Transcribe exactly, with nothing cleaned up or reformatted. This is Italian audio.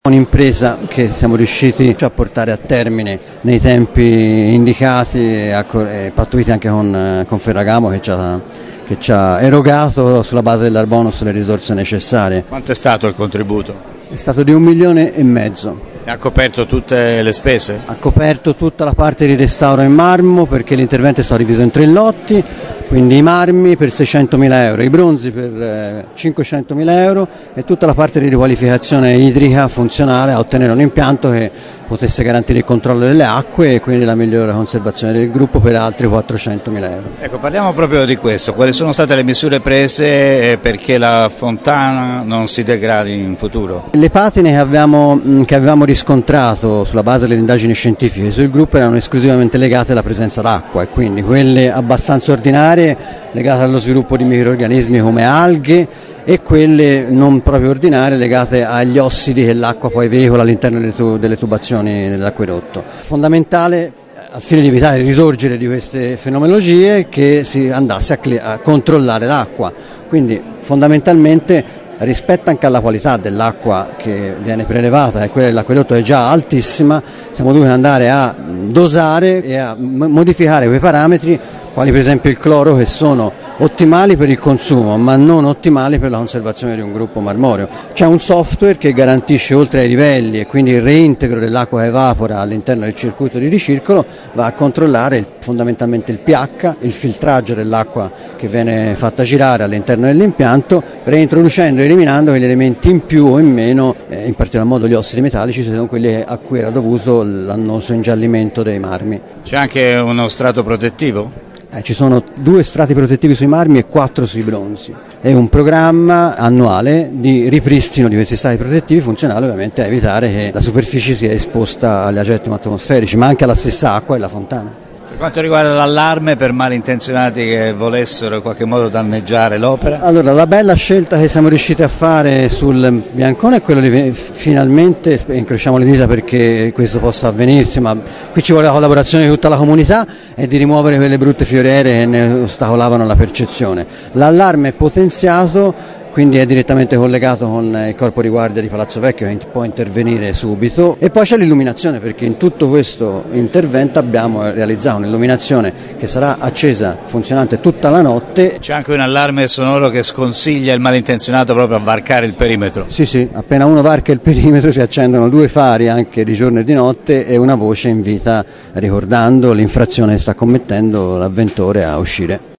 Un'impresa che siamo riusciti a portare a termine nei tempi indicati e pattuiti anche con, con Ferragamo che ci, ha, che ci ha erogato sulla base dell'Arbonus le risorse necessarie. Quanto è stato il contributo? È stato di un milione e mezzo. E ha coperto tutte le spese? Ha coperto tutta la parte di restauro in marmo perché l'intervento è stato diviso in tre lotti, quindi i marmi per seicentomila euro, i bronzi per cinquecentomila euro e tutta la parte di riqualificazione idrica funzionale a ottenere un impianto che potesse garantire il controllo delle acque e quindi la migliore conservazione del gruppo per altri quattrocentomila euro. Ecco, parliamo proprio di questo. Quali sono state le misure prese perché la fontana non si degradi in futuro? Le patine che, abbiamo, che avevamo riscontrato sulla base delle indagini scientifiche sul gruppo erano esclusivamente legate alla presenza d'acqua e quindi quelle abbastanza ordinarie legate allo sviluppo di microrganismi come alghe e quelle non proprio ordinarie legate agli ossidi che l'acqua poi veicola all'interno delle, tu- delle tubazioni dell'acquedotto. Fondamentale al fine di evitare il risorgere di queste fenomenologie che si andasse a, cl- a controllare l'acqua, quindi fondamentalmente rispetto anche alla qualità dell'acqua che viene prelevata e quella dell'acquedotto è già altissima, siamo dovuti andare a dosare e a modificare quei parametri quali per esempio il cloro, che sono ottimali per il consumo ma non ottimali per la conservazione di un gruppo marmoreo. C'è un software che garantisce oltre ai livelli e quindi il reintegro dell'acqua che evapora all'interno del circuito di ricircolo, va a controllare il, fondamentalmente il pH, il filtraggio dell'acqua che viene fatta girare all'interno dell'impianto, reintroducendo e eliminando quegli elementi in più o in meno, eh, in particolar modo gli ossidi metallici, sono quelli a cui era dovuto l'annoso ingiallimento dei marmi. C'è anche uno strato protettivo? Eh, ci sono due strati protettivi sui marmi e quattro sui bronzi. È un programma annuale di ripristino di questi strati protettivi funzionale ovviamente a evitare che la superficie sia esposta agli agenti atmosferici, ma anche alla stessa acqua della fontana. Per quanto riguarda l'allarme per malintenzionati che volessero in qualche modo danneggiare l'opera? Allora, la bella scelta che siamo riusciti a fare sul Biancone è quello di finalmente, incrociamo le dita perché questo possa avvenirsi, ma qui ci vuole la collaborazione di tutta la comunità e di rimuovere quelle brutte fioriere che ne ostacolavano la percezione. L'allarme è potenziato, quindi è direttamente collegato con il corpo di guardia di Palazzo Vecchio che può intervenire subito, e poi c'è l'illuminazione perché in tutto questo intervento abbiamo realizzato un'illuminazione che sarà accesa, funzionante tutta la notte. C'è anche un allarme sonoro che sconsiglia il malintenzionato proprio a varcare il perimetro? Sì, sì, appena uno varca il perimetro si accendono due fari anche di giorno e di notte e una voce invita, ricordando l'infrazione che sta commettendo l'avventore, a uscire.